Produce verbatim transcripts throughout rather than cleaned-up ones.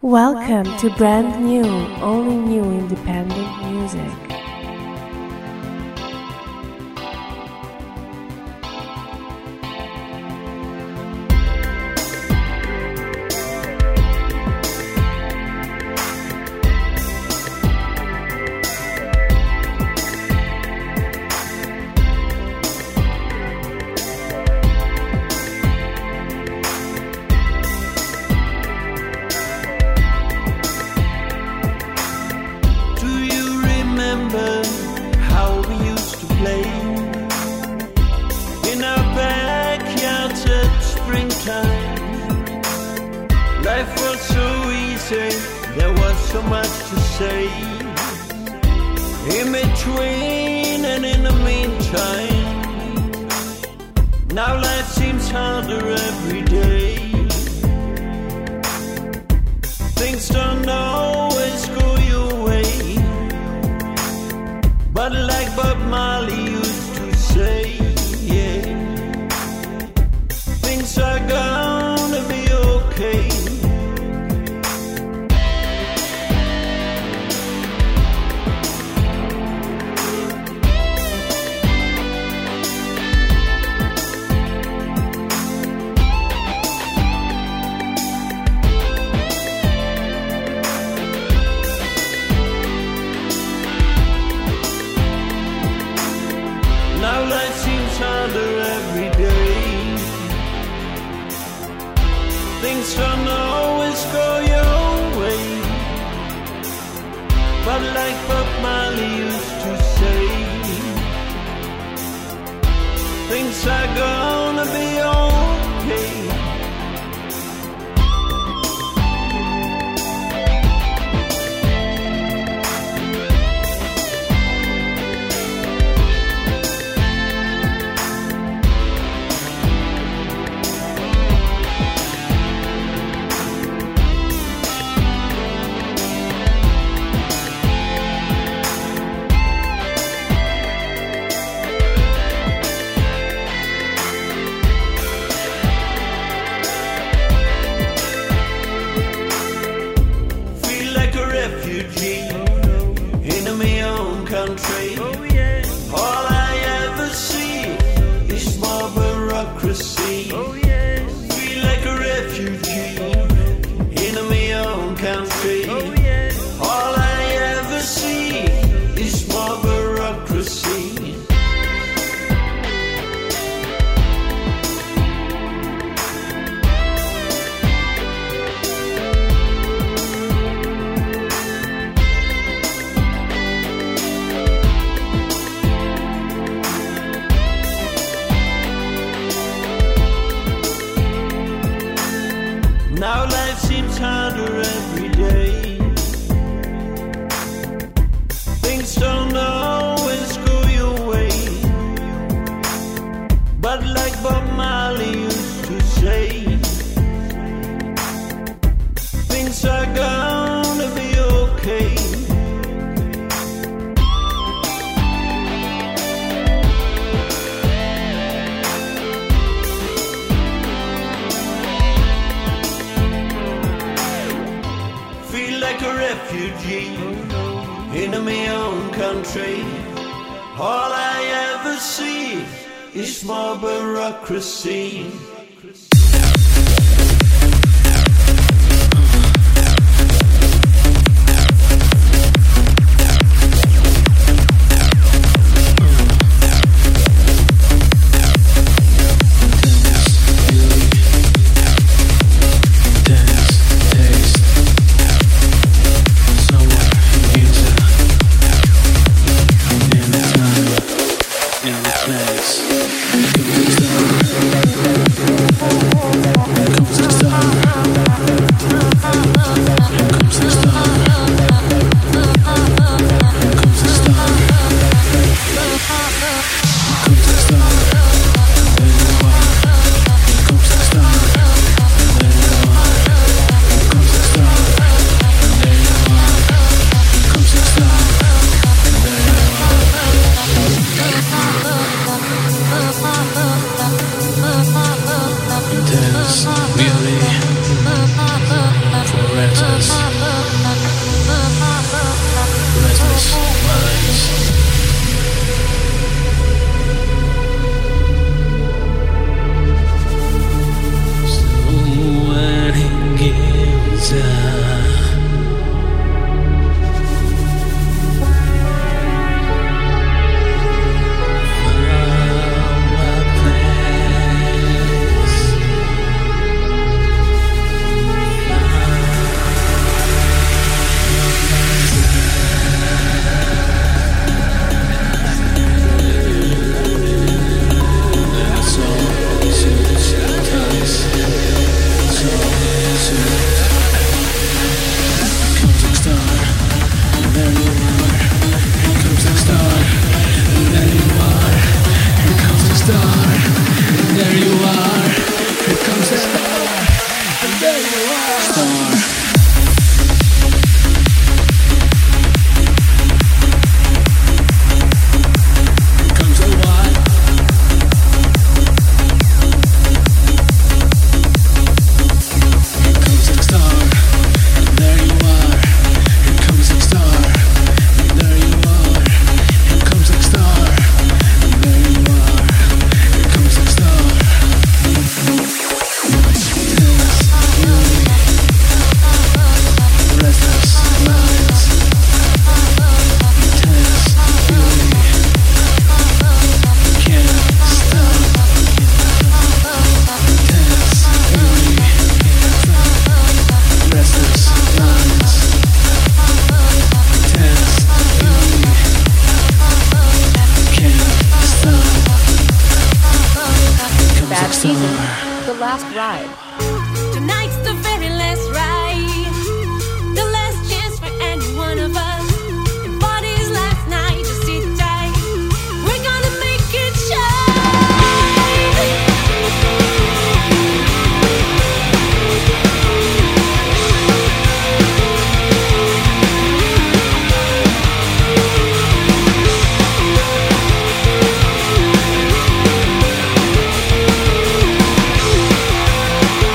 Welcome to brand new, only new independent music. Life was so easy, there was so much to say. In between and in the meantime, now life seems harder every day. Things don't always go your way, but like Bob Marley used to say, yeah, things are gonna be okay. Now life seems harder every day. Things don't always go your way, but like Bob Marley used to say, things are gonna be okay. Refugee in my own country. All I ever see is more bureaucracy. Feel like a refugee in my own country. All I ever see is more bureaucracy. Now life seems harder every day. Things don't always go your way, but like Bob Marley used to say, things are gonna be okay. Like a refugee in my own country. All I ever see is more bureaucracy. In the place, last ride. Tonight's the very last ride, the last chance for any one of us. Everybody's last night, just sit tight. We're gonna make it shine.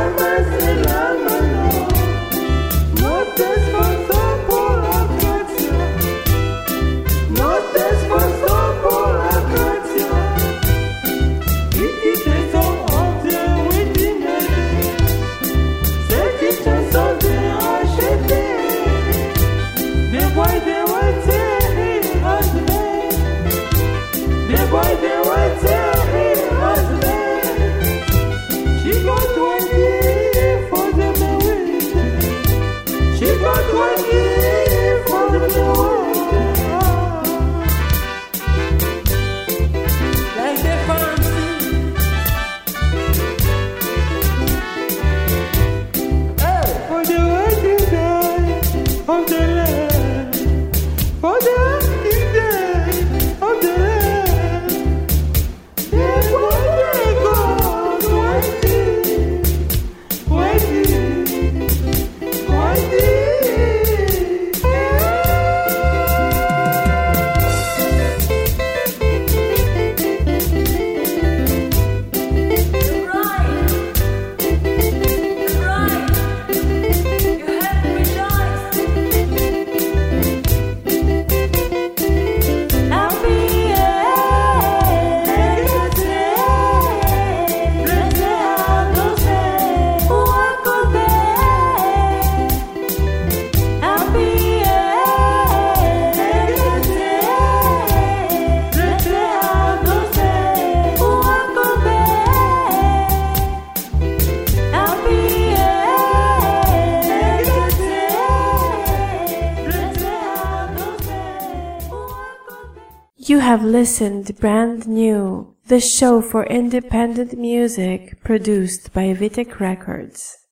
You have listened Brand New, the show for independent music produced by Vitek Records.